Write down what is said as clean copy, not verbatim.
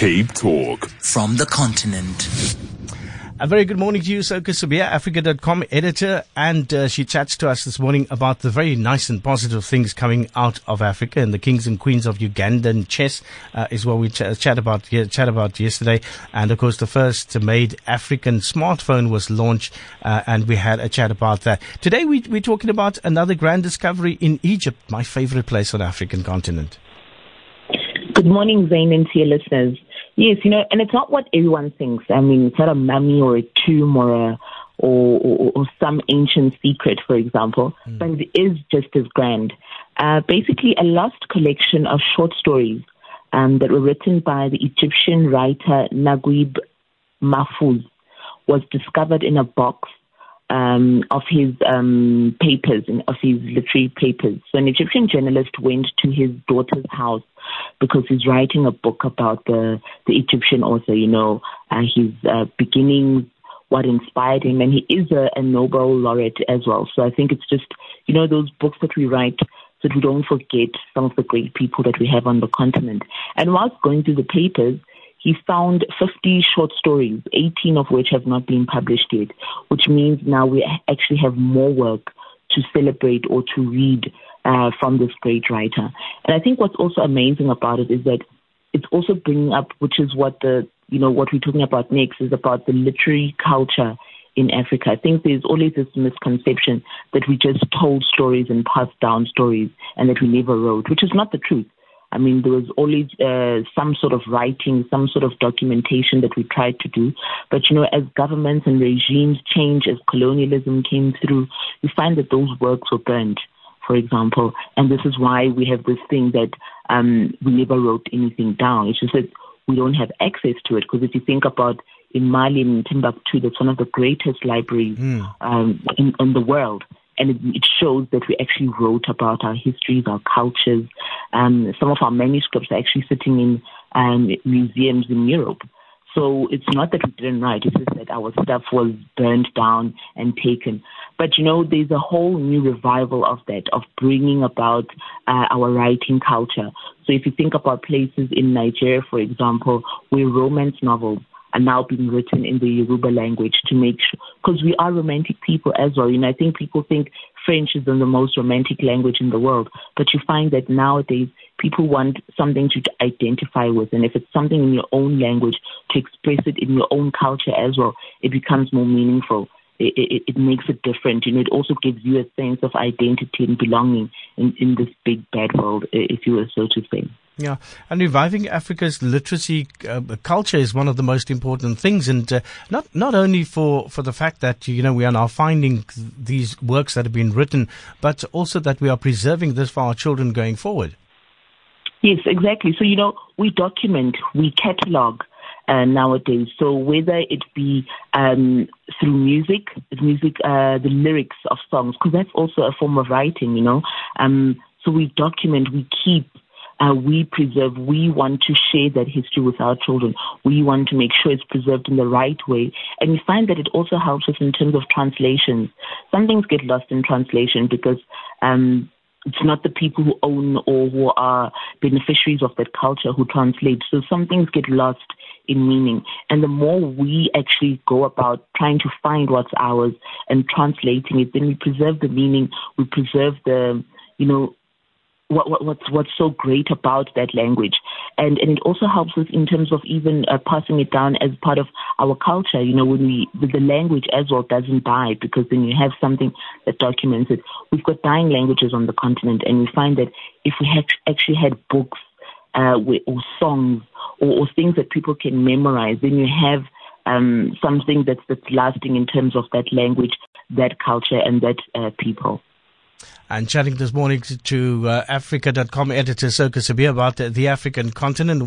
Cape Talk. From the continent. A very good morning to you, Soka Subia, Africa.com editor, and she chats to us this morning about the very nice and positive things coming out of Africa, and the kings and queens of Ugandan chess is what we chat about yesterday. And of course, the first made African smartphone was launched, and we had a chat about that. Today, we're talking about another grand discovery in Egypt, my favorite place on the African continent. Good morning, Zain, and to your listeners. Yes, and it's not what everyone thinks. I mean, it's not a mummy or a tomb or some ancient secret, for example, but it is just as grand. Basically, a lost collection of short stories that were written by the Egyptian writer Naguib Mahfouz was discovered in a box of his papers, of his literary papers. So an Egyptian journalist went to his daughter's house because he's writing a book about the Egyptian author, his beginnings, what inspired him, and he is a Nobel laureate as well. So I think it's just, those books that we write so that we don't forget some of the great people that we have on the continent. And whilst going through the papers, he found 50 short stories, 18 of which have not been published yet, which means now we actually have more work to celebrate or to read from this great writer. And I think what's also amazing about it is that it's also bringing up, which is what what we're talking about next, is about the literary culture in Africa. I think there's always this misconception that we just told stories and passed down stories and that we never wrote, which is not the truth. I mean, there was always some sort of writing, some sort of documentation that we tried to do. But, as governments and regimes change, as colonialism came through, you find that those works were burned, for example. And this is why we have this thing that we never wrote anything down. It's just that we don't have access to it. Because if you think about in Mali, in Timbuktu, that's one of the greatest libraries in the world. And it shows that we actually wrote about our histories, our cultures. Some of our manuscripts are actually sitting in museums in Europe. So it's not that we didn't write, it's just that our stuff was burned down and taken. But, there's a whole new revival of that, of bringing about our writing culture. So if you think about places in Nigeria, for example, where romance novels are now being written in the Yoruba language to make sure, because we are romantic people as well. I think people think French is the most romantic language in the world, but you find that nowadays people want something to identify with, and if it's something in your own language, to express it in your own culture as well, it becomes more meaningful. It makes it different. It also gives you a sense of identity and belonging in this big bad world, if you were so to say. Yeah, and reviving Africa's literacy culture is one of the most important things, and not only for the fact that we are now finding these works that have been written, but also that we are preserving this for our children going forward. Yes, exactly. So we document, we catalog nowadays. So whether it be through music, the lyrics of songs, because that's also a form of writing. So we document, we keep. We preserve, we want to share that history with our children. We want to make sure it's preserved in the right way. And we find that it also helps us in terms of translations. Some things get lost in translation because it's not the people who own or who are beneficiaries of that culture who translate. So some things get lost in meaning. And the more we actually go about trying to find what's ours and translating it, then we preserve the meaning, we preserve the, what's so great about that language. And it also helps us in terms of even passing it down as part of our culture, when the language as well doesn't die, because then you have something that documents it. We've got dying languages on the continent, and we find that if we actually had books or songs or things that people can memorize, then you have something that's lasting in terms of that language, that culture, and that people. And chatting this morning to Africa.com editor Soka Subia about the African continent.